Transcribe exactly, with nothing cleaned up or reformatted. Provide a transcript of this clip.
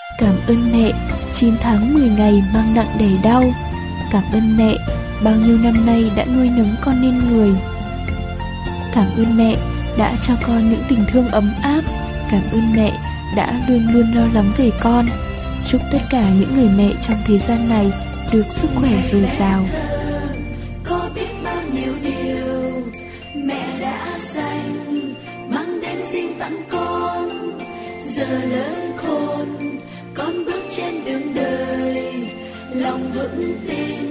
Cảm ơn mẹ, chín tháng mười ngày mang nặng đẻ đau. Cảm ơn mẹ, bao nhiêu năm nay đã nuôi nấng con nên người. Cảm ơn mẹ đã cho con những tình thương ấm áp. Cảm ơn mẹ đã luôn luôn lo lắng về con. Chúc tất cả những người mẹ trong thế gian này được sức khỏe dồi dào. Có biết bao nhiêu điều mẹ đã dành, mang đến xin tặng con. Giờ lớn khôn, con bước trên đường đời, lòng vững tin